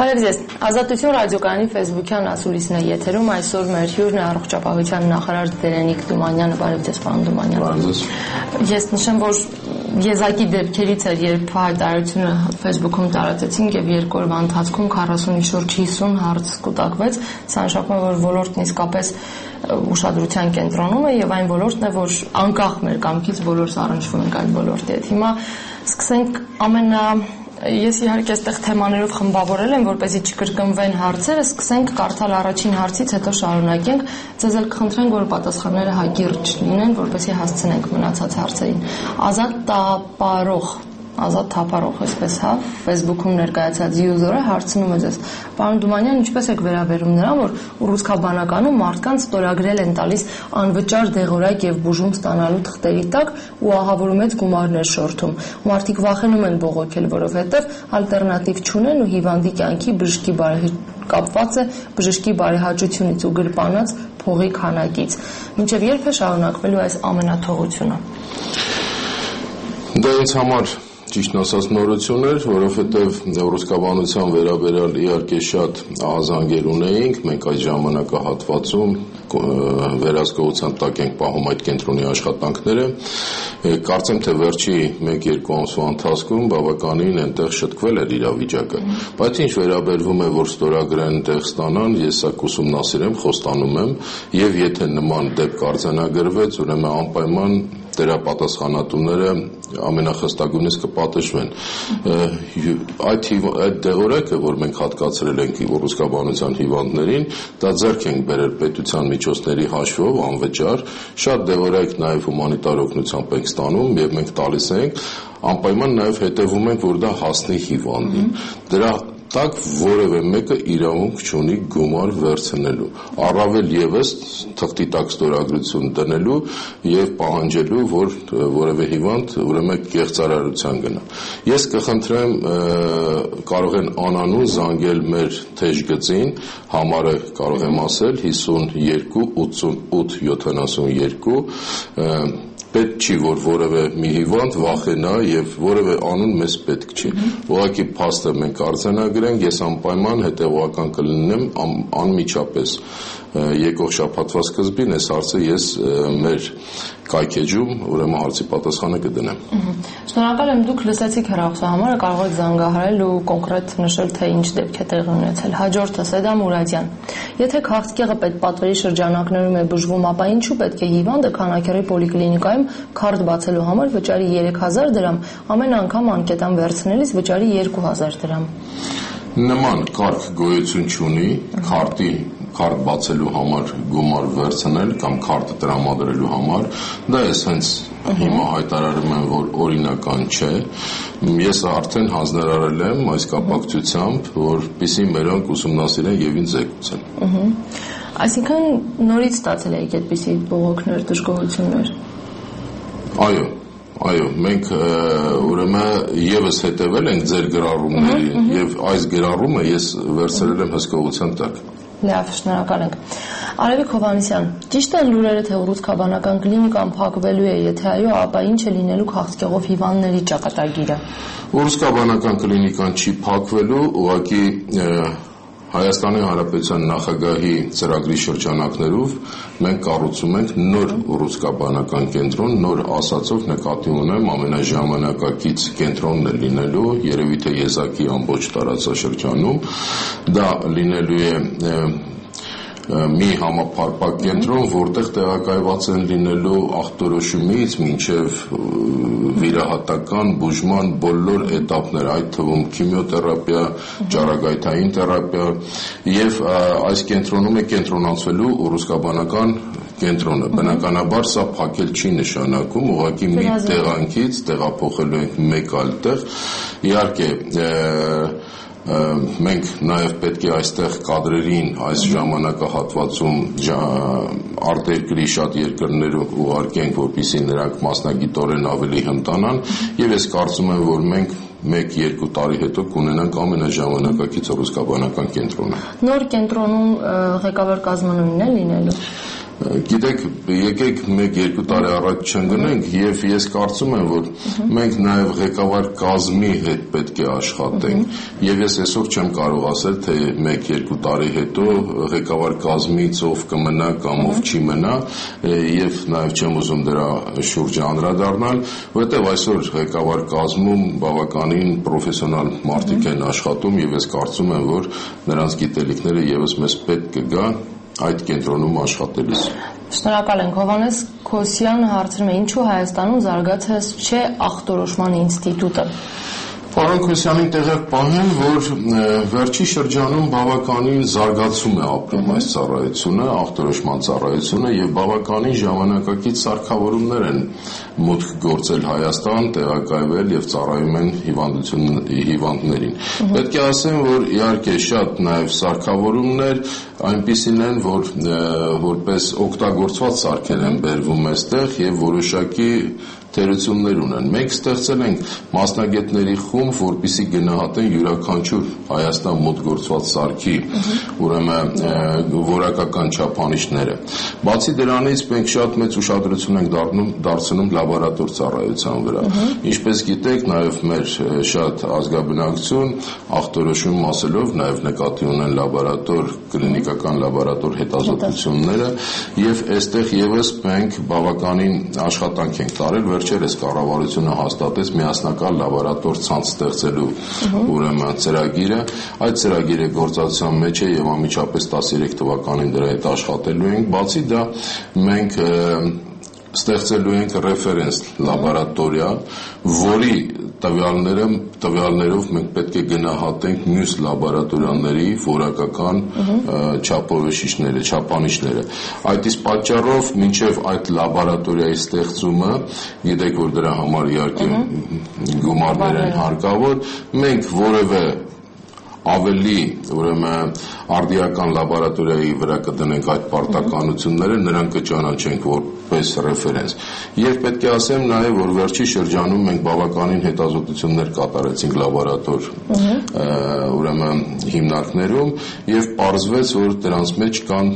Բարև ձեզ, Ազատություն ռադիոկայանի ֆեյսբուքյան ասուլիսն է եթերում, այսօր մեր հյուրն է առողջապահության նախարար Դերենիկ Թումանյանը, բարև ձեզ, պարոն Թումանյան։ Ես նշեմ, որ եզակի դեպքերից էր, երբ հայտարարությունը ֆեյսբուքում տարածեցինք եւ երկու օրվա ընթացքում 40-ի շուրջ 50 հարց կուտակվեց, սա նշանակում է, որ ոլորտն իսկապես ուշադրության կենտրոնում է եւ այն ոլորտն է, որ անկախ մեր կամքից բոլորս առնչվում ենք այդ ոլորտի հետ։ Հիմա սկսենք Ես իհարկե այստեղ թեմաներով խմբավորել եմ, որպեսզի չկրկնվեն հարցերը, սկսենք կարդալ առաջին հարցից, հետո շարունակենք։ Ձեզ էլ կխնդրենք, որ պատասխանները հակիրճ լինեն, որպեսզի հասցնենք մնացած հարցերին։ Ազատ թափառող, այսպես հա, Facebook-ում ներկայացած user-ը հարցնում է ձեզ. Պարոն Թումանյան, ինչպես եք վերաբերում նրան, որ ռուսկաբանականում մարդկանց ստորագրել են տալիս անվճար դեղորայք եւ բուժում ստանալու թղթերի տակ ու ահավորում մեծ գումարներ շորթում։ Մարդիկ վախենում են բողոքել, որովհետեւ ալտերնատիվ չունեն ու հիվանդի կյանքի բժշկի կապված է բժշկի բարեհաճությունից ու գրպանած փողի քանակից։ Մինչեւ երբ է շարունակվելու այս ամենաթողությունը։ Դա ինձ համար ճիշտ ասած նորություն էր, որովհետև ռուսկաբանության վերաբերյալ իհարկե շատ ահազանգեր ունեինք, մենք այդ ժամանակահատվածում վերահսկողության տակ ենք պահում այդ կենտրոնի աշխատանքները, կարծեմ թե վերջի 1-2 ամսվա ընթացքում բավականին այնտեղ շտկվել էր իրավիճակը, բայց ինչ վերաբերվում է, որ ստորագրեն տեղ ստանան, ես սա ուսումնասիրեմ, խոստանում եմ, եւ եթե նման դեպք արձանագրվեց, ուրեմն անպայման դերապատասխանատուները ամենախստագույնս կպատժվեն։ Այդ դեղորայքը, որ մենք հատկացրել ենք ռուսկաբանության հիվանդներին, դա ձեռք ենք բերել պետության միջոցների հաշվով անվճար, շատ դեղորայք նաև հումանիտար օգնությամբ ենք ստանում եւ մենք տալիս ենք, անպայման նաև հետևում ենք, որ դա հասնի հիվանդին։ Դրա տակ որևէ մեկը իրավունք չունի գումար վերցնելու, առավել եւս թղթի տակ ստորագրություն դնելու եւ պահանջելու, որ որևէ հիվանդ ուրեմն կեղծարարության գնա։ Ես կխնդրեմ, կարող են անանուն զանգել մեր թեժգծին, համարը կարող եմ ասել 52 88 72 պետք չի, որ որևէ մի հիվանդ վախենա եւ որևէ անուն մեզ պետք չի։ Ուղղակի փաստը մենք արձանագրենք, ես անպայման հետեւողական կլինեմ անմիջապես եկող շաբաթվա սկզբին այս հարցը ես մեր կայքեջում ուրեմն հարցի պատասխանը կդնեմ։ Շնորհակալ եմ, դուք լսեցիք հեռախոսահամարը, կարող եք զանգահարել ու կոնկրետ նշել, թե ինչ դեպք է տեղի ունեցել։ Հաջորդը Սեդամ Մուրադյան։ Եթե քաղցկեղը պետպատվերի շրջանակներում է բուժվում, ապա ինչու պետք է հիվանդը Քանաքեռի պոլիկլինիկայում քարտ բացելու համար վճարի 3000 դրամ, ամեն անգամ անկետան վերցնելիս վճարի 2000 դրամ։ Նման կարգ գոյություն չունի, քարտ բացելու համար գումար վերցնել կամ քարտը տրամադրելու համար, դա ես հենց հիմա հայտարարում եմ, որ օրինական չէ, ես արդեն հանձնարարել եմ այս կապակցությամբ, որպեսզի մերոնք ուսումնասիրեն եւ ինձ զեկուցեն։ Այսինքն նորից ստացել եք այդպիսի բողոքներ, դժգոհություններ։ Այո, մենք ուրեմն եւս հետևել ենք ձեր գրառումներին եւ այս գրառումը ես վերցրել եմ հսկողության տակ։ Լավ, շնորհակալ ենք։ Արևիկ Հովհաննիսյան, ճիշտ են լուրերը, թե ռուսկաբանական կլինիկան փակվելու է, եթե այո, ապա ինչ է լինելու քաղցկեղով հիվանդների ճակատագիրը։ Ռուսկաբանական կլինիկան չի փակվելու, ուղղակի Հայաստանի Հանրապետության նախագահի ծրագրի շրջանակներով մենք կառուցում ենք նոր ռուսկաբանական կենտրոն, նոր ասածով նկատի ունեմ ամենաժամանակակից կենտրոնն է լինելու, երևի թե եզակի ամբողջ տարածաշրջանում, դա լինելու է մի համապարփակ կենտրոն, որտեղ տեղակայված են լինելու ախտորոշումից մինչև վիրահատական բուժման բոլոր էտապներ, այդ թվում քիմիոթերապիա, ճառագայթային թերապիա եւ այս կենտրոնում է կենտրոնացվելու ռուսկաբանական կենտրոնը։ Բնականաբար սա փակել չի նշանակում, ուղղակի մի տեղանքից տեղափոխելու ենք մեկ այլ տեղ։ Իհարկե մենք նաև պետք է այստեղ կադրերին այս ժամանակահատվածում արտերկրի շատ երկրներով ուղարկենք, որպեսզի նրանք մասնագիտորեն ավելի հմտանան եւ ես կարծում եմ, որ մենք 1-2 տարի հետո կունենանք ամենաժամանակակից ռուսկաբանական կենտրոնը։ Նոր կենտրոնում ղեկավար կազմը նույնն է լինելու։ Գիտեք, եկեք 1-2 տարի առաջ չընկնենք եւ ես կարծում եմ, որ մենք նաեւ ղեկավար կազմի հետ պետք է աշխատենք եւ ես այսօր չեմ կարող ասել, թե 1-2 տարի հետո ղեկավար կազմից ով կմնա կամ ով չի մնա եւ նաեւ չեմ ուզում դրա շուրջը անդրադառնալ, որովհետեւ այսօր ղեկավար կազմում բավականին պրոֆեսիոնալ մարդիկ են աշխատում եւ ես կարծում եմ, որ նրանց գիտելիքները եւս մեզ պետք կգա այդ կենտրոնում աշխատելիս։ Շնորհակալ ենք Հովհաննես Քոսյանը հարցնում է ինչու Հայաստանում զարգացած չէ ախտորոշման ինստիտուտը։ Պարոն Քոսյանին տեղյակ պահեմ, որ վերջի շրջանում բավականին զարգացում է ապրում այս ծառայությունը, ախտորոշման ծառայությունը եւ բավականին ժամանակակից սարքավորումներ են մուտք գործել Հայաստան, տեղակայվել եւ ծառայում են հիվանդներին։ Պետք է ասեմ, որ իհարկե շատ նաեւ սարքավորումներ այնպիսին են, որ որպես օգտագործված սարքեր են բերվում այստեղ եւ որոշակի թերություններ ունեն։ Մենք ստեղծել ենք մասնագետների խումբ, որպեսզի գնահատեն յուրաքանչյուր Հայաստան մոտ գործված սարքի, ուրեմն որակական չափանիշները։ Բացի դրանից մենք շատ մեծ ուշադրություն ենք դարձնում լաբորատոր ծառայության վրա։ Ինչպես գիտեք, նաև մեր շատ ազգաբնակություն ախտորոշում ասելով նաև նկատի ունեն լաբորատոր, կլինիկական լաբորատոր հետազոտությունները եւ այստեղ եւս մենք բավականին աշխատանք ենք տարել վերջերս կառավարությունը հաստատեց միասնական լաբորատոր ցանց ստեղծելու ուրեմն ծրագիրը, այդ ծրագիրը գործածության մեջ է եւ անմիջապես 13 թվականին դրա հետ աշխատելու ենք, բացի դա մենք ստեղծելու ենք ռեֆերենս լաբորատորիա, որի տվյալներով մենք պետք է գնահատենք մյուս լաբորատորիաների որակական չափորոշիչները, չափանիշները։ Այդ իսկ պատճառով մինչև այդ լաբորատորիայի ստեղծումը, գիտեք, որ դրա համար իհարկե գումարներ են հարկավոր, մենք որևէ ավելի ուրեմն արդիական լաբորատորիայի վրա կդնենք այդ պարտականությունները, նրան կճանաչենք որպես ռեֆերենս։ Եվ պետք է ասեմ նաև, որ վերջի շրջանում մենք բավականին հետազոտություններ կատարեցինք լաբորատոր ուրեմն հիմնարկներում եւ պարզվեց, որ դրանց մեջ կան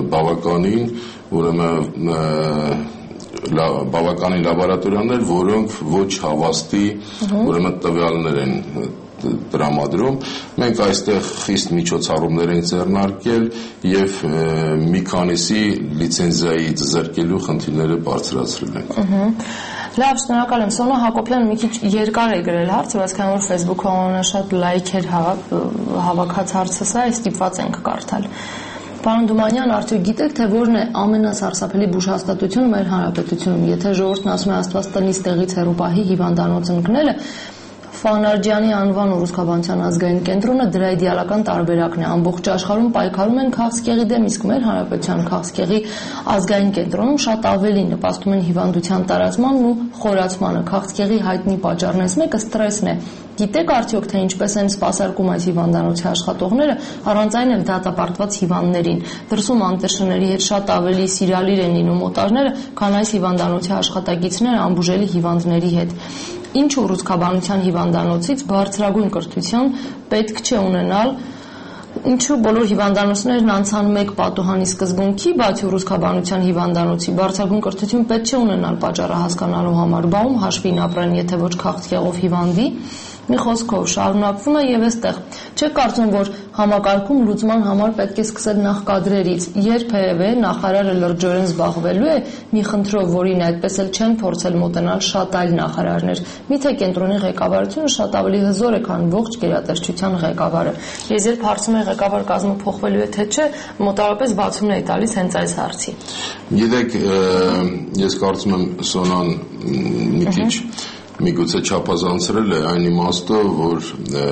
բավականին լաբորատորիաներ, որոնք ոչ հավաստի ուրեմն տվյալներ են տրամադրում։ Մենք այստեղ խիստ միջոցառումներ ենք ձեռնարկել եւ մի քանիսի լիցենզիայի զրկելու խնդիրները բարձրացրել ենք։ Լավ, շնորհակալ եմ։ Սոնա Հակոբյան մի քիչ երկար է գրել հարցը, բայց քանի որ Facebook-ում շատ լայքեր հավաքած հարցը սա է, ստիպված ենք կարդալ։ Պարոն Դումանյան, արդյոք գիտեք, թե որն է ամենասարսափելի բուժհաստատությունը մեր հանրապետությունում, եթե ժողովուրդն ասում է Աստված տնից տեղից հեռու պահի հիվանդանոց ընկնելը, Ֆանարջյանի անվան Ռուսկաբանության ազգային կենտրոնը դրա իդեալական տարբերակն է։ Ամբողջ աշխարհում պայքարում են քաղցկեղի դեմ, իսկ մեր հանրապետության քաղցկեղի ազգային կենտրոնում շատ ավելի նպաստում են հիվանդության տարածմանն ու խորացմանը։ Քաղցկեղի հայտնի պատճառներից մեկը ստրեսն է։ Գիտեք արդյոք, թե ինչպես են սպասարկում այս հիվանդանոցի աշխատողները, առանց այն էլ դատապարտված հիվանդներին։ Դրսում անտշների հետ շատ ավելի սիրալիր են լինում օտարները, քան այս հիվանդանոցի աշխատակիցները անբուժելի հիվանդների հետ։ Ինչու ռուսկաբանության հիվանդանոցից բարձրագույն կրթության պետք չէ ունենալ, ինչու բոլոր հիվանդանոցներն անցան մեկ պատուհանի սկզբունքի, բացի ռուսկաբանության հիվանդանոցի բարձրագույն կրթություն պետք չէ ունենալ պատճառը հասկանալու համար, բա ում հաշվին ապրեն, եթե ոչ քաղցկեղով հիվանդի։ Մի խոսքով շարունակվում է եւ այստեղ չեք կարծում, որ համակարգում լուծման համար պետք է սկսել նախ կադրերից, երբևէ նախարարը լրջորեն զբաղվելու է մի խնդրով, որին այդպես էլ չեն փորձել մոտենալ շատ այլ նախարարներ։ Միթե կենտրոնի ղեկավարությունը շատ ավելի հզոր է, քան ողջ գերատեսչության ղեկավարը։ Ես երբ հարցում եմ ղեկավար կազմը փոխվելու է թե չէ, մոտավորապես բացումն է տալիս հենց այս հարցի։ Գիտեք, ես կարծում եմ Սոնան մի քիչ միգուցե չափազանցրել է այն իմաստով, որ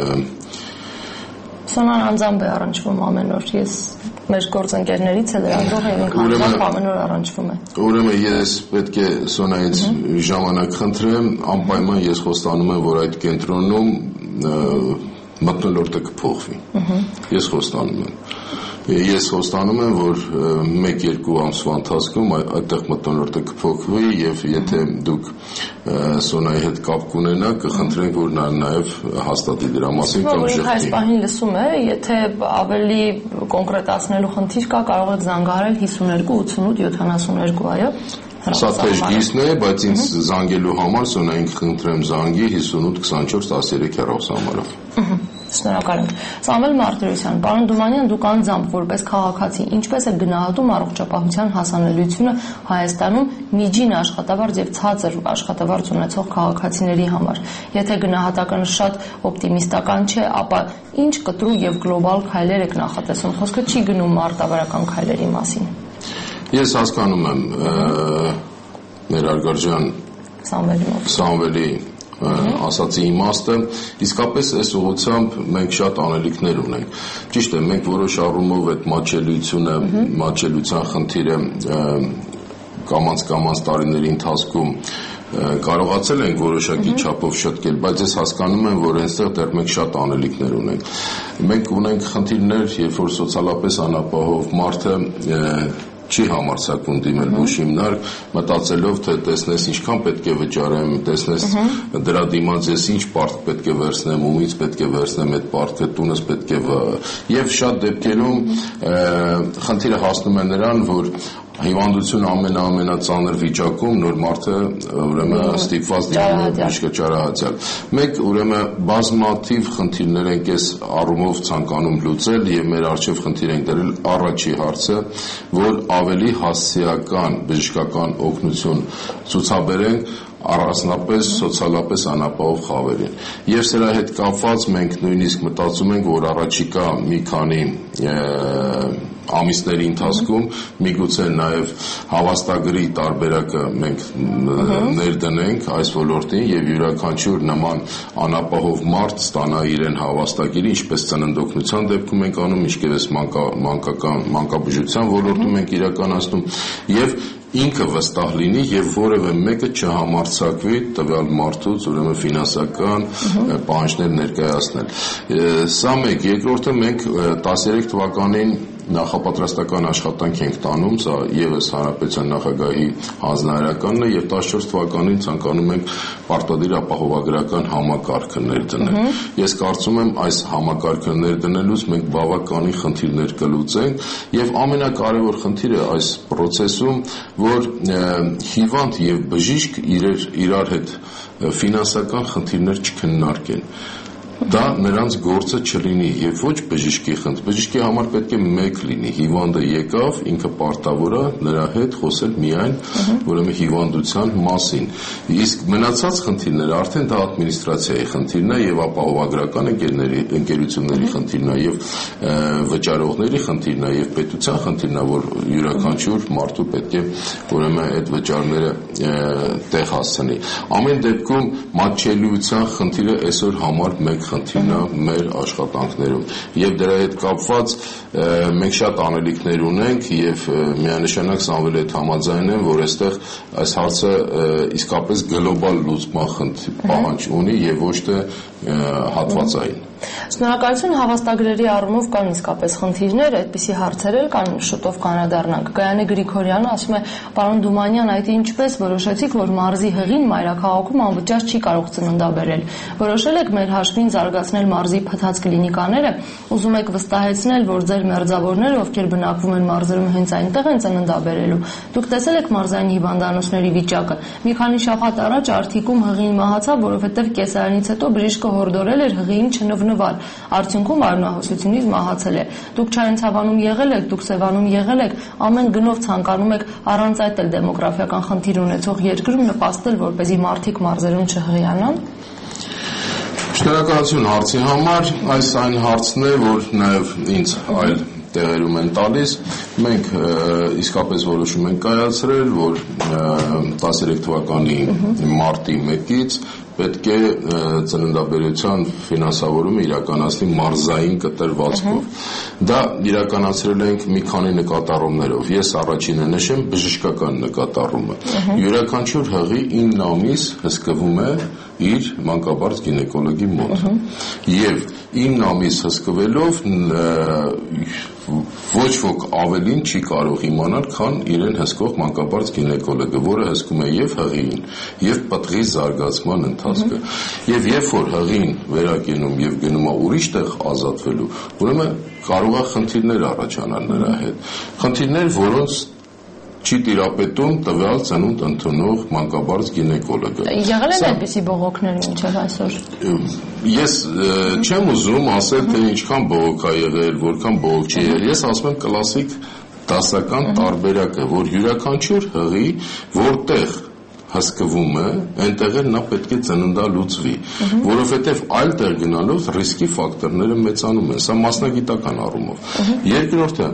Սոնան անձամբ է առնչվում ամեն օր, ես մեր գործընկերներից է լրագրող եւ ինքնուրույն ամեն օր առնչվում է։ Ուրեմն ես պետք է Սոնայից ժամանակ խնդրեմ, անպայման ես խոստանում եմ, որ այդ կենտրոնում մթնոլորտը կփոխվի։ Ես խոստանում եմ։ Ես խոստանում եմ, որ 1-2 ամսվա ընթացքում այդտեղ մթնոլորտը կփոխվի եւ եթե դուք Սոնայի հետ կապ կունենաք, կխնդրենք, որ նա նաև հաստատի դրա մասին կամ շղթի։ Այս պահին լսում է, եթե ավելի կոնկրետացնելու խնդիր կա, կարող եք զանգահարել 52 88 72, այո։ Սա թեժ գիսն է, բայց ինձ զանգելու համար Սոնային կխնդրեմ զանգի 58 24 13 հեռախոսահամարով։ Շնորհակալ եմ։ Սամվել Մարտիրոսյան, պարոն Դումանյան, դուք անձամբ որպես քաղաքացի ինչպես եք գնահատում առողջապահության հասանելիությունը Հայաստանում միջին աշխատավարձ եւ ցածր աշխատավարձ ունեցող քաղաքացիների համար։ Եթե գնահատականը շատ օպտիմիստական չէ, ապա ինչ կտրուկ եւ գլոբալ քայլեր եք նախատեսում։ Խոսքը չի գնում մարտավարական քայլերի մասին։ Ես հասկանում եմ ներարգարժան Սամվելի ասացի իմաստը, իսկապես այս ուղղությամբ մենք շատ անելիքներ ունենք։ Ճիշտ է, մենք որոշ առումով այդ մատչելիության խնդիրը կամաց տարիների ընթացքում կարողացել ենք որոշակի չափով շտկել, բայց ես հասկանում եմ, որ այնտեղ դեռ մենք շատ անելիքներ ունենք։ Մենք ունենք խնդիրներ, երբ որ սոցիալապես անապահով մարդը չի համարձակվում դիմել բուժիմնարկ, մտածելով, թե տեսնես ինչքան պետք է վճարեմ, տեսնես դրա դիմաց ես ինչ պարտք պետք է վերցնեմ, ումից պետք է վերցնեմ այդ պարտքը, տունս պետք է եւ շատ դեպքերում խնդիրը հասնում է նրան, որ հիվանդությունը ամենածանր վիճակում նոր մարդը ուրեմն ստիպված դիմում է բժշկը ճարահատյալ։ Մենք ուրեմն բազմաթիվ խնդիրներ ենք այս առումով ցանկանում լուծել եւ մեր արժեվ խնդիր ենք դրել առաջի հարցը, որ ավելի հասցեական բժշկական օգնություն ցուցաբերենք առանձնապես սոցիալապես անապահով խավերին։ Եվ սրա հետ կապված մենք նույնիսկ մտածում ենք, որ առաջիկա մի քանի ամիսների ընթացքում միգուցե նաև հավաստագրի տարբերակը մենք ներդնենք այս ոլորտին եւ յուրաքանչյուր նման անապահով մարդ ստանա իրեն հավաստագիրը, ինչպես ծննդօգնության դեպքում ենք անում, ինչպես մանկաբուժության ոլորտում ենք իրականացնում եւ ինքը վստահ լինի եւ որևէ մեկը չհամարձակվի տվյալ մարդուց ուրեմն ֆինանսական պահանջներ ներկայացնել։ Սա մեկ, երկրորդը մենք 13 թվականին նախապատրաստական աշխատանք ենք տանում, սա եւս հանրապետության նախագահի հանձնարարականն է եւ 14 թվականին ցանկանում ենք պարտադիր ապահովագրական համակարգը ներդնել։ Ես կարծում եմ այս համակարգը ներդնելուց մենք բավականին խնդիրներ կլուծենք եւ ամենակարևոր խնդիրը այս process-ում, որ հիվանդ եւ բժիշկ իրար հետ ֆինանսական խնդիրներ չքննարկեն։ Դա նրանց գործը չլինի եւ ոչ բժշկի խնդիր։ Բժշկի համար պետք է մեկ լինի, հիվանդը եկավ, ինքը պարտավոր է նրա հետ խոսել միայն ուրեմն հիվանդության մասին։ Իսկ մնացած խնդիրները արդեն դա ադմինիստրացիայի խնդիրն է եւ ապահովագրական ընկերությունների խնդիրն է եւ վճարողների խնդիրն է եւ պետության խնդիրն է, որ յուրաքանչյուր մարդու պետք է ուրեմն այդ վճարները տեղ հասցնի։ Ամեն դեպքում մատչելիության խնդիրը այսօր համար մեկ խնդիրն է մեր աշխատանքներում եւ դրա հետ կապված մենք շատ անելիքներ ունենք եւ միանշանակ Սամվելի հետ համաձայն եմ, որ այստեղ այս հարցը իսկապես գլոբալ լուծման պահանջ ունի եւ ոչ թե հատվածային։ Շնորհակալություն, հավաստագրերի առումով կան իսկապես խնդիրներ, այդպիսի հարցեր էլ կան, շուտով կանրադառնանք։ Գայանե Գրիգորյանը ասում է, պարոն Դումանյան, այդ ինչպես որոշեցիք, որ մարզի հղին մայրաքաղաքում անվճար չի կարող ծննդաբերել։ Որոշել եք մեր հաշվին զարգացնել մարզի փտած կլինիկաները, ուզում եք վստահեցնել, որ ձեր մերձավորները, ովքեր բնակվում են մարզերում, հենց այնտեղ են ծննդաբերելու։ Դուք տեսել եք մարզային հիվանդանոցների վիճակը։ Մի քանի շաբաթ առաջ Արթիկում հղին մահացավ, որովհետև կեսարանից հետո բժիշկը հորդորել էր հղիին չնվնվալ։ Արդյունքում արյունահոսությունից մահացել է։ Դուք Չայնցավանում եղել եք, դուք Սևանում եղել եք, ամեն գնով ցանկանում եք առանց այդ էլ դեմոգրաֆիական խնդիր ունեցող երկրում նպաստել, որպեսզի մարդիկ մարզերում չհղիանան։ Շնորհակալություն հարցի համար, այս այն հարցն է, որ նաև ինձ այլ տեղերում են տալիս։ Մենք իսկապես որոշում ենք կայացրել, որ 13 թվականի մարտի 1-ից պետք է ծննդաբերության ֆինանսավորումը իրականացնի մարզային կտրվածքով։ Դա իրականացրել ենք մի քանի նկատառումներով։ Ես առաջինը նշեմ բժշկական նկատառումը։ Յուրաքանչյուր հղի 9 ամիս հսկվում է իր մանկաբարձ գինեկոլոգի մոտ։ Եվ 9 ամիս հսկվելով ոչ ոք ավելին չի կարող իմանալ, քան իրեն հսկող մանկաբարձ գինեկոլոգը, որը հսկում է եւ հղին, եւ պտղի զարգացման ընթացքը։ Եվ երբ որ հղին վերակենում եւ գնում է ուրիշ տեղ ազատվելու, ուրեմն կարող է խնդիրներ առաջանալ նրա հետ։ Խնդիրներ, որոնց չի տիրապետում տվյալ ծնունդ ընդունող մանկաբարձ գինեկոլոգը։ Եղել են այդպիսի բողոքներ մինչև այսօր։ Ես չեմ ուզում ասել, թե ինչքան բողոք է եղել, որքան բողոք չի եղել։ Ես ասում եմ կլասիկ դասական տարբերակը, որ յուրաքանչյուր հղի, որտեղ հսկվում է, այնտեղ էլ նա պետք է ծննդալուծվի, որովհետև այլ տեղ գնալով ռիսկի ֆակտորները մեծանում են, սա մասնագիտական առումով։ Երկրորդը,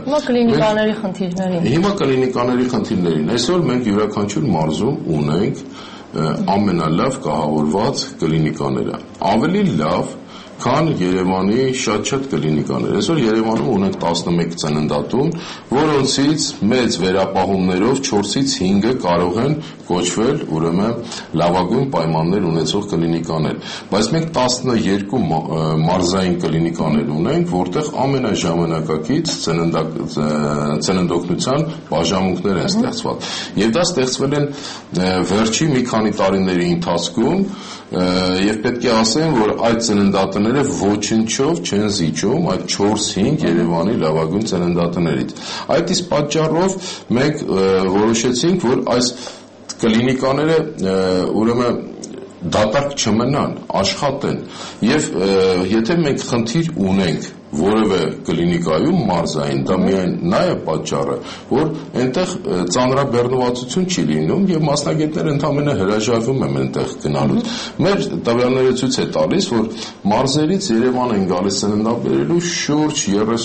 հիմա կլինիկաների խնդիրներին, այսօր մենք յուրաքանչյուր մարզում ունենք ամենալավ կահավորված կլինիկաները, ավելի լավ քան Երևանի շատ կլինիկաներ։ Այսօր Երևանում ունենք 11 ծննդատուն, որոնցից մեծ վերապահումներով 4-ից 5-ը կարող են կոչվել ուրեմն լավագույն պայմաններ ունեցող կլինիկաներ։ Բայց մենք 12 մարզային կլինիկաներ ունենք, որտեղ ամենաժամանակակից ծննդօգնության բաժանմունքներ են ստեղծված։ Եվ դա ստեղծվել են վերջի մի քանի տարիների ընթացքում, եւ պետք է ասեմ, որ այդ ծննդատները ոչնչով չեն զիջում այդ 4-5 Երևանի լավագույն ծննդատներից։ Այդ իսկ պատճառով մենք որոշեցինք, որ այս կլինիկաները ուրեմն դատարկ չմնան, աշխատեն եւ եթե մենք խնդիր ունենք որևէ կլինիկայում մարզային, դա միայն նա է պատճառը, որ այնտեղ ծանրաբեռնվածություն չի լինում եւ մասնագետները ընդհանրապես հրաժարվում են այնտեղ գնալուց։ Մեր տվյալները ցույց է տալիս, որ մարզերից Երևան են գալիս ծննդաբերելու շուրջ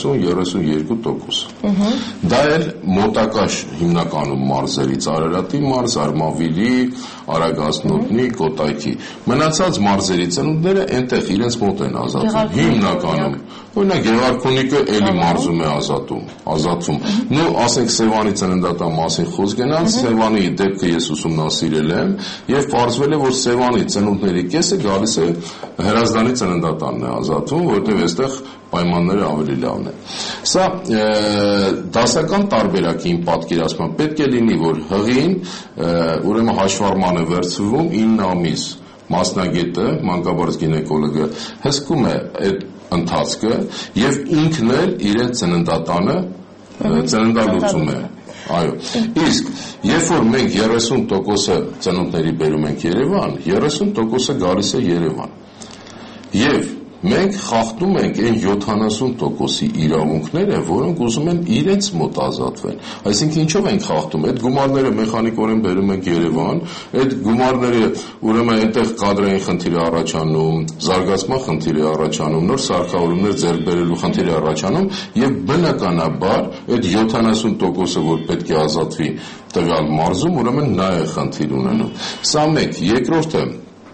30-32%։ Դա էլ մոտակա հիմնականում մարզերից Արարատի մարզ, Արմավիրի, Արագածնոտնի, Կոտայքի։ Մնացած մարզերի ծնունդները այնտեղ իրենց մոտ են ազատվում հիմնականում։ Օրինակ Գեղարքունիքը էլի մարզում է ազատվում։ Նու ասենք Սևանի ծննդատան մասին խոսք գնաց, Սևանի դեպքը ես ուսումնասիրել եմ եւ պարզվել է, որ Սևանի ծնունդների կեսը գալիս է Հրազդանի ծննդատանն է ազատվում, որովհետեւ այստեղ պայմանները ավելի լավն են։ Սա դասական տարբերակին պատկերացման պետք է լինի, որ հղին ուրեմն հաշվառման է վերցվում 9 ամիս մասնագետը, մանկաբարձ գինեկոլոգը հսկում է այդ ընթացքը եւ ինքն էլ իրեն ծննդատանը ծննդալուծում է։ Այո։ Իսկ երբ որ մենք 30%-ը ծնունդների բերում ենք Երևան, 30%-ը գալիս է Երևան։ Եվ մենք խախտում ենք այն 70%-ի իրավունքները, որոնք ուզում են իրենց մոտ ազատվեն։ Այսինքն ինչով ենք խախտում։ Այդ գումարները մեխանիկորեն բերում ենք Երևան, այդ գումարները ուրեմն այնտեղ կադրային խնդիր է առաջանում, զարգացման խնդիր է առաջանում, նոր սարքավորումներ ձեռք բերելու խնդիր է առաջանում եւ բնականաբար այդ 70%-ը, որ պետք է ազատվի տվյալ մարզում, ուրեմն նա է խնդիր ունենում։ Սա մեկ, երկրորդը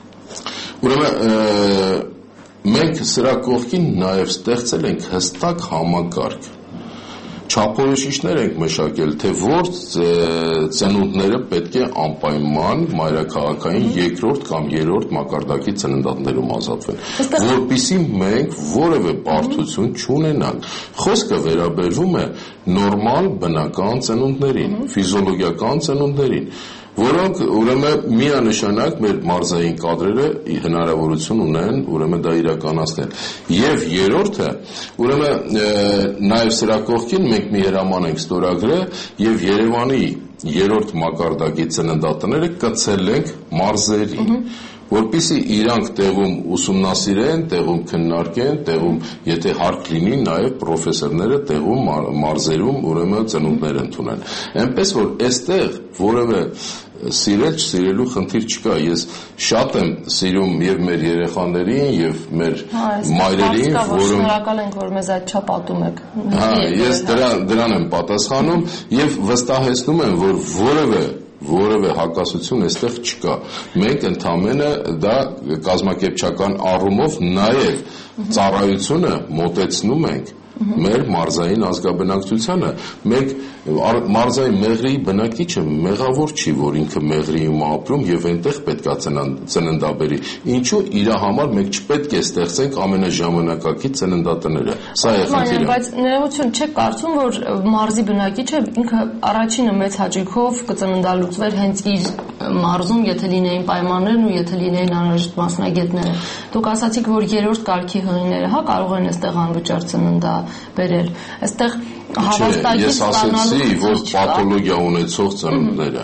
ուրեմն մենք սրա կողքին նաև ստեղծել ենք հստակ համակարգ։ Չափորոշիչներ ենք մշակել, թե որ ծնունդները պետք է անպայման մայրաքաղաքային երկրորդ կամ երրորդ մակարդակի ծննդատներում ազատվեն, որպեսզի մենք որևէ բարդություն չունենանք։ Խոսքը վերաբերվում է նորմալ բնական ծնունդներին, ֆիզիոլոգիական ծնունդներին, որոնք ուրեմն միանշանակ մեր մարզային կադրերը հնարավորություն ունեն ուրեմն դա իրականացնել։ Եվ երրորդը, ուրեմն նաև սրա կողքին մենք մի հրաման ենք ստորագրել եւ Երևանի երրորդ մակարդակի ծննդատները կցել ենք մարզերի, որպեսզի իրանք տեղում ուսումնասիրեն, տեղում քննարկեն, տեղում եթե հարկ լինի նաև պրոֆեսորները տեղում մարզերում ուրեմն ծնունդներ ընդունեն։ Այնպես որ այստեղ որևէ սիրելու խնդիր չկա։ Ես շատ եմ սիրում եւ մեր երեխաներին եւ մեր մայրերին, որոնք շնորհակալ ենք, որ մեզ այդ չափ ատում եք։ Հա, ես դրան եմ պատասխանում եւ վստահեցնում եմ, որ որևէ հակասություն այստեղ չկա։ Մենք ընդհանրապես դա կազմակերպչական առումով նաև ծառայությունը մոտեցնում ենք մեր մարզային ազգաբնակչությանը։ Մենք մարզային մեղրի բնակիչը մեղավոր չի, որ ինքը մեղրիում ապրում եւ այնտեղ պետքա ծննդաբերի։ Ինչու իր համար մենք չպետք է ստեղծենք ամենաժամանակակից ծննդատները։ Սա է խնդիրը։ Բայց ներողություն, չեք կարծում, որ մարզի բնակիչը ինքը առաջինը մեծ հաճույքով կծննդալուծվեր հենց իր մարզում, եթե լինեին պայմաններն ու եթե լինեին անհրաժեշտ մասնագետները։ Դուք ասացիք, որ երրորդ կարգի հղիները, կարող են այստեղ անվճար ծննդա բերել։ Այստեղ Ես ասեցի, որ պաթոլոգիա ունեցող ծնունդները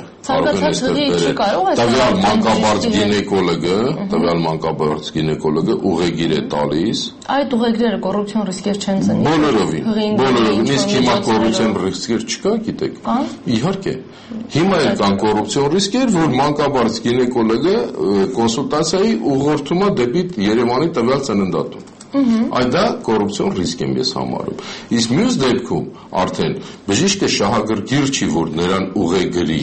տվյալ մանկաբարձ գինեկոլոգը ուղեգիր է տալիս։ Այդ ուղեգիրը կոռուպցիոն ռիսկեր չեն ծնի։ Բոլորովին, իսկ հիմա կոռուպցիոն ռիսկեր չկա, գիտեք։ Իհարկե։ Հիմա էլ կան կոռուպցիոն ռիսկեր, որ մանկաբարձ գինեկոլոգը կոնսուլտացիայի ուղղորդում է դեպի Երևանի տվյալ ծննդատուն։ Այդ դա կոռուպցիոն ռիսկ եմ ես համարում։ Իսկ մյուս դեպքում արդեն բժիշկը շահագրգիռ չի, որ նրան ուղեգրի,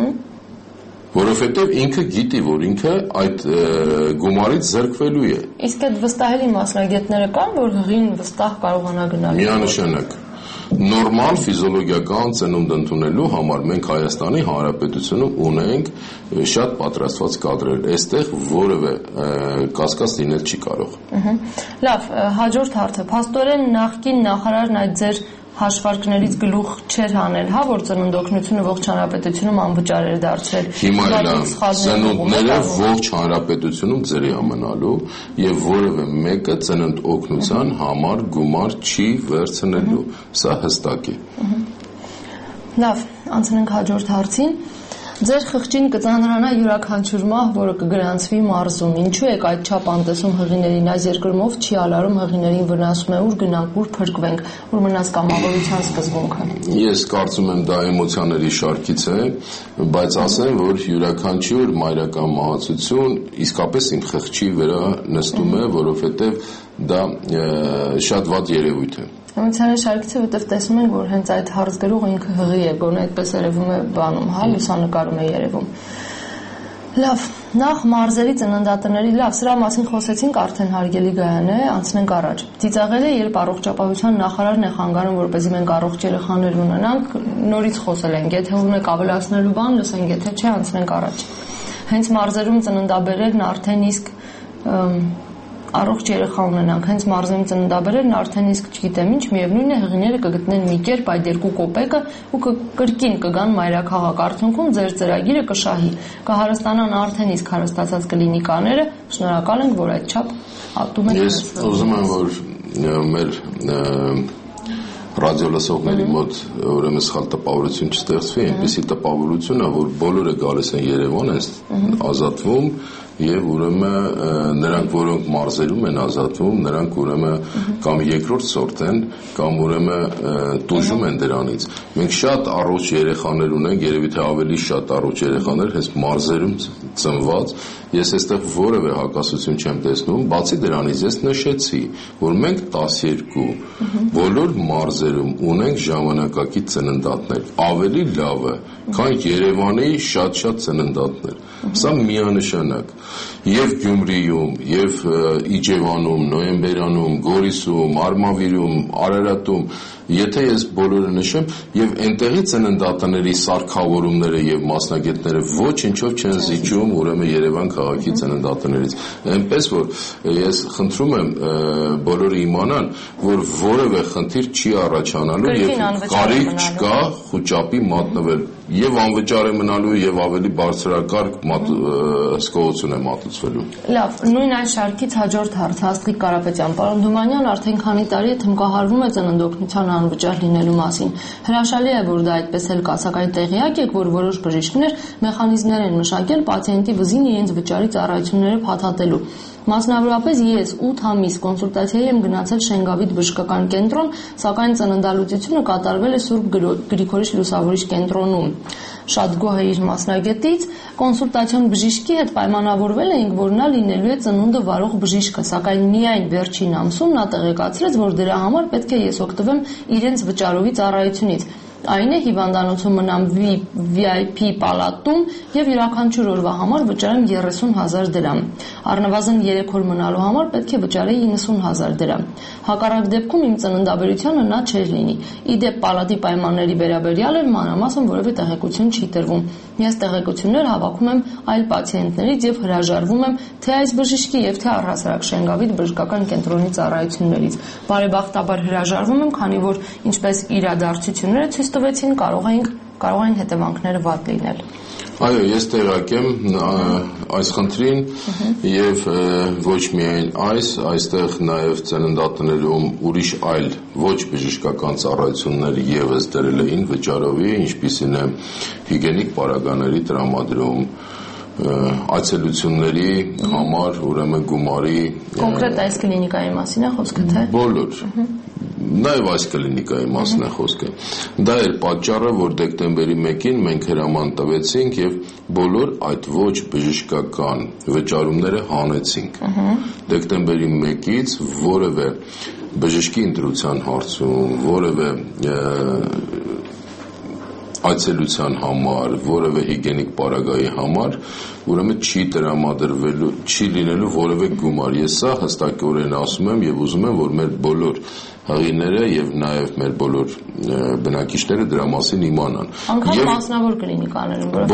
որովհետև ինքը գիտի, որ ինքը այդ գումարից զրկվելու է։ Իսկ այդ վստահելի մասնագետները կան, որ հղին վստահ կարողանա գնալ։ Միանշանակ նորմալ ֆիզիոլոգիական ծնունդ ընդունելու համար մենք Հայաստանի Հանրապետությունում ունենք շատ պատրաստված կադրեր։ Այստեղ որևէ կասկած լինել չի կարող։ Լավ, հաջորդ հարցը։ Փաստորեն նախկին նախարարն այդ ձեր հաշվարկներից գլուխ չէր հանել, որ ծննդօգնությունը ողջ հանրապետությունում անվճար էր դարձրել։ Հիմա ծնունդները ողջ հանրապետությունում ձերի ամենալու եւ որևէ մեկը ծննդօգնության համար գումար չի վերցնելու։ Սա հստակ է։ Լավ, անցնենք հաջորդ հարցին։ Ձեր խղճին կծանրանա յուրաքանչյուր մահ, որը կգրանցվի մարզում։ Ինչու եք այդչափ անտեսում հղիներին, այս երկրում ով չի ալարում հղիներին վնասում է, ուր գնանք, ուր փրկվենք, ուր մնաց կամավորության սկզբունքը։ Ես կարծում եմ դա էմոցիաների շարքից է, բայց ասեմ, որ յուրաքանչյուր մայրական մահացություն իսկապես իմ խղճի վրա նստում է, որովհետև դա շատ վատ երևույթ է։ Էմոցիաների շարքից է, որտեղ տեսնում ենք, որ հենց այդ հարց գրողը ինքը հղի է, գոնե այդպես երևում է բանում, լուսանկարում է երևում։ Լավ, նախ մարզերի ծննդատների, լավ, սրա մասին խոսեցինք արդեն հարգելի Գայանե, անցնենք առաջ։ Ծիծաղել է, երբ առողջապահության նախարարն է խանգարում, որպեսզի մենք առողջ երեխաներ ունենանք, նորից խոսել ենք, եթե ունեք ավելացնելու բան, լսենք, եթե չէ, անցնենք առաջ։ Հենց մարզերում ծննդաբերելն արդեն իսկ առողջ երեխա ունենանք, հենց մարզերում ծննդաբերելն արդեն իսկ չգիտեմ ինչ, միևնույն է հղիները կգտնեն մի կերպ այդ 2 կոպեկը ու կրկին կգան մայրաքաղաք, արդյունքում ձեր ծրագիրը կշահի, կհարստանան արդեն իսկ հարստացած կլինիկաները, շնորհակալ ենք, որ այդչափ ատում եք։ Ես ուզում եմ, որ մեր ռադիոլսողների մոտ ուրեմն սխալ տպավորություն չստեղծվի, այնպեսի տպավորություն է, որ բոլորը գալիս են Երևան, են ազատվում եւ ուրեմն նրանք, որոնք մարզերում են ազատվում, նրանք ուրեմն կամ երկրորդ սորտ են, կամ ուրեմն տուժում են դրանից։ Մենք շատ առողջ երեխաներ ունենք, երևի թե ավելի շատ առողջ երեխաներ հենց մարզերում ծնված։ Ես այստեղ որևէ հակասություն չեմ տեսնում, բացի դրանից ես նշեցի, որ մենք 12 բոլոր մարզերում ունենք ժամանակակից ծննդատներ, ավելի լավը, քան Երևանի շատ-շատ ծննդատներ։ Սա միանշանակ։ Եվ Գյումրիում, եւ Իջևանում, Նոյեմբերանում, Գորիսում, Արմավիրում, Արարատում, եթե ես բոլորը նշեմ, եւ այնտեղի ծննդատների սարքավորումները եւ մասնագետները ոչինչով չեն զիջում ուրեմն Երևան քաղաքի ծննդատներից։ Այնպես որ ես խնդրում եմ բոլորը իմանան, որ որևէ խնդիր չի առաջանալու եւ կարիք չկա խոճապի մատնվել եւ անվճար է մնալու եւ ավելի բարձրակարգ հսկողություն է մատուցվելու։ Լավ, նույն այս շարքից հաջորդ հարց Աստղիկ Կարապետյան, պարոն Դումանյան, արդեն քանի տարի է թմկահարվում է ծննդօգնության անվճար լինելու մասին։ Հրաշալի է, որ դա այդպես էլ կա, սակայն տեղյակ եք, որ որոշ բժիշկներ մեխանիզմներ են մշակել պացիենտի վզին իրենց վճարի ծառայությունները փաթաթելու։ Մասնավորապես ես 8 ամիս կոնսուլտացիայի եմ գնացել Շենգավիթ բժշկական կենտրոն, սակայն ծննդալուծությունը կատարվել է Սուրբ Գրիգորի Լուսավորիչ կենտրոնում։ Շատ գոհ էի իր մասնագետից, կոնսուլտացիոն բժիշկի հետ պայմանավորվել էինք, որ նա լինելու է ծնունդը վարող բժիշկը, սակայն միայն վերջին ամսում նա տեղեկացրեց, որ դրա համար պետք է ես օգտվեմ իրենց վճարովի ծառայությունից։ այն է հիվանդանոցում մնամ VIP պալատում եւ յուրաքանչյուր օրվա համար վճարեմ 30,000 դրամ։ Առնվազն 3 օր մնալու համար պետք է վճարեի 90,000 դրամ։ Հակառակ դեպքում իմ ծննդաբերությանը նա չէր լինի։ Իդեպ պալատի պայմանների վերաբերյալ էլ մանրամասն որևէ տեղեկություն չի տրվում։ Ես տեղեկություններ հավաքում եմ այլ պացիենտներից եւ հրաժարվում եմ թե այս բժշկի եւ թե առհասարակ Շենգավիթ բժշկական կենտրոնի ծառայություններից։ Բարեբախտաբար հրաժարվում եմ, քանի որ ինչպես իրադարձությունները ցույց տվեցին, կարող են հետևանքները վատ լինել։ Այո, ես տեղակ եմ այս խնդրին եւ ոչ միայն այստեղ նաեւ ծննդատներում ուրիշ այլ ոչ բժշկական ծառայություններ եւս դրել էին վճարովի, ինչպիսին է հիգիենիկ պարագաների տրամադրում, այցելությունների համար ուրեմն գումարի կոնկրետ այս կլինիկայի մասին է խոսքը, թե բոլոր նաև այս կլինիկայի մասն է խոսքը։ Դա էր պատճառը, որ դեկտեմբերի 1-ին մենք հրաման տվեցինք եւ բոլոր այդ ոչ բժշկական վճարումները հանեցինք։ Դեկտեմբերի 1-ից որևէ բժշկի ընտրության հարցում, որևէ այցելության համար, որևէ հիգիենիկ պարագայի համար, ուրեմն չի տրամադրվելու, չի լինելու որևէ գումար։ Ես սա հստակորեն ասում եմ եւ ուզում եմ, որ մեր բոլոր հղիները եւ նաեւ մեր բոլոր բնակիչները դրա մասին իմանան։ Անկամ մասնավոր կլինիկաներում,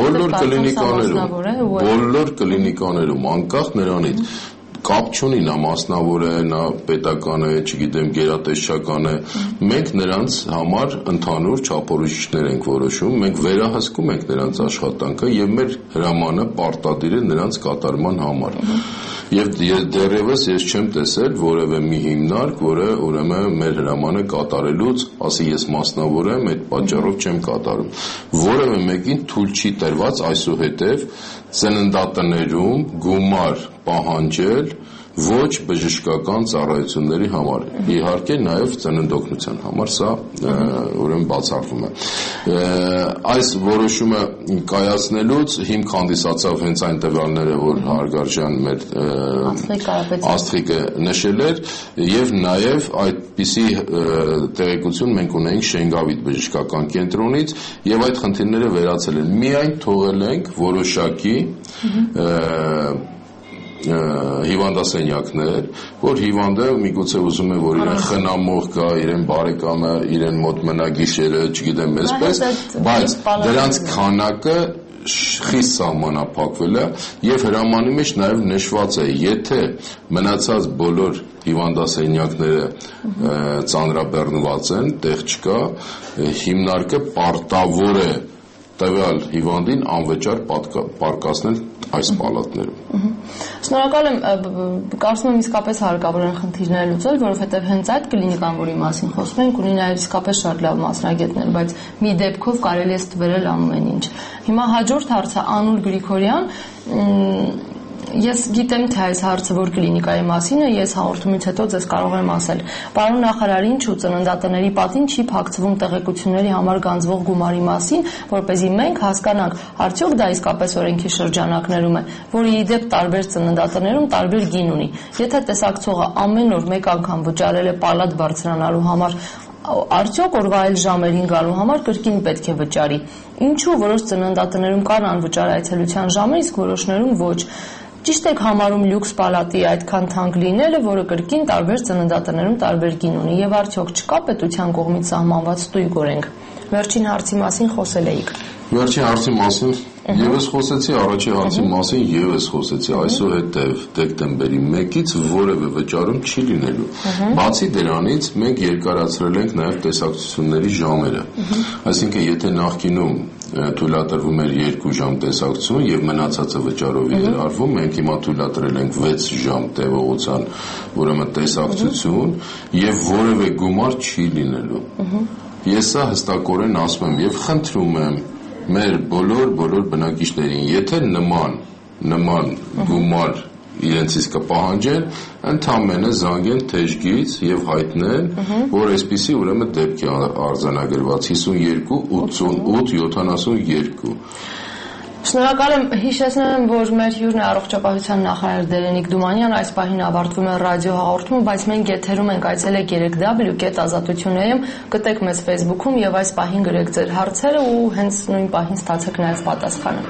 բոլոր կլինիկաներում, անկախ նրանից կապ չունի նա մասնավոր է, նա պետական է, չգիտեմ, գերատեսչական է, մենք նրանց համար ընդհանուր չափորոշիչներ ենք որոշում, մենք վերահսկում ենք նրանց աշխատանքը եւ մեր հրամանը պարտադիր է նրանց կատարման համար։ Եվ դեռևս ես չեմ տեսել որևէ մի հիմնարկ, որը ուրեմն մեր հրամանը կատարելուց, ասի ես մասնավոր եմ, այդ պատճառով չեմ կատարում։ Որևէ մեկին թույլ չի տրված այսուհետև ծննդատներում գումար պահանջել ոչ բժշկական ծառայությունների համար, իհարկե նաև ծննդօգնության համար, սա ուրեմն բացառվում է։ Այս որոշումը կայացնելուց հիմք հանդիսացավ հենց այն տվյալները, որ հարգարժան մեր Աստղիկը նշել էր, եւ նաև այդպիսի տեղեկություն մենք ունենք Շենգավիթ բժշկական կենտրոնից, եւ այդ խնդիրները վերացել են։ Միայն թողել ենք որոշակի հիվանդասենյակներ, որ հիվանդը միգուցե ուզում է, որ իրեն խնամող կա, իրեն բարեկամը, իրեն մոտ մնա գիշերը, չգիտեմ, այսպես, բայց դրանց քանակը խիստ սահմանափակվել է եւ հրամանի մեջ նաեւ նշված է, եթե մնացած բոլոր հիվանդասենյակները ծանրաբեռնված են, տեղ չկա, հիմնարկը պարտավոր է տվյալ հիվանդին անվճար պարկասնել այս պալատներում։ Շնորհակալ եմ, կարծում եմ իսկապես հարկավոր են խնդիրները լուծել, որովհետև հենց այդ կլինիկան, որի մասին խոսում ենք, ունի նաև իսկապես շատ լավ մասնագետներ, բայց մի դեպքով կարելի է ստվերել ամեն ինչ։ Հիմա հաջորդ հարցը Անուլ Գրիգորյան, ես գիտեմ, թե այս հարցը որ կլինիկայի մասին է, ես հաղորդումից հետո ձեզ կարող եմ ասել։ Պարոն նախարար, ինչու ծննդատների պատին չի փակցվում տեղեկությունների համար գանձվող գումարի մասին, որպեսզի մենք հասկանանք, արդյոք դա իսկապես օրենքի շրջանակներում է, որը ի դեպ տարբեր ծննդատներում տարբեր գին ունի։ Եթե տեսակցողը ամեն օր մեկ անգամ վճարել է պալատ բարձրանալու համար, արդյոք օրվա այլ ժամերին գալու համար կրկին պետք է վճարի։ Ինչու որոշ ծննդատներում կան անվճար այցելության ժամեր, իսկ որոշներում ոչ։ Ճիշտ եք համարում լյուքս պալատի այդքան թանկ լինելը, որը կրկին տարբեր ծննդատներում տարբեր գին ունի, եւ արդյոք չկա պետության կողմից սահմանված ստույգ օրենք։ Վերջին հարցի մասին խոսել էիք։ Վերջին հարցի մասին եւս խոսեցի, առաջի հարցի մասին եւս խոսեցի, այսուհետև դեկտեմբերի 1-ից որևէ վճարում չի լինելու։ Բացի դրանից մենք երկարացրել ենք նաեւ տեսակցությունների ժամերը։ Այսինքն, եթե նախկինում թույլատրվում էր 2 ժամ տեսակցություն եւ մնացածը վճարովի էր արվում, մենք հիմա թույլատրել ենք 6 ժամ տևողության ուրեմն տեսակցություն եւ որևէ գումար չի լինելու։ Ես սա հստակորեն ասում եմ եւ խնդրում եմ մեր բոլոր բնակիչներին, եթե նման գումար իրենցից կպահանջեն, ընդամենը զանգեն թեժգից եւ հայտնեն, որ այսպիսի ուրեմն դեպք է արձանագրված 52 88 72։ Շնորհակալ եմ, հիշեցնում եմ, որ մեր հյուրն է առողջապահության նախարար Դերենիկ Դումանյան, այս պահին ավարտվում է ռադիո հաղորդումը, բայց մենք եթերում ենք, այցելեք 3w.azatutun.am, գտեք մեզ Facebook-ում եւ այս պահին գրեք ձեր հարցերը ու հենց նույն պահին ստացեք նաեւ պատասխանը։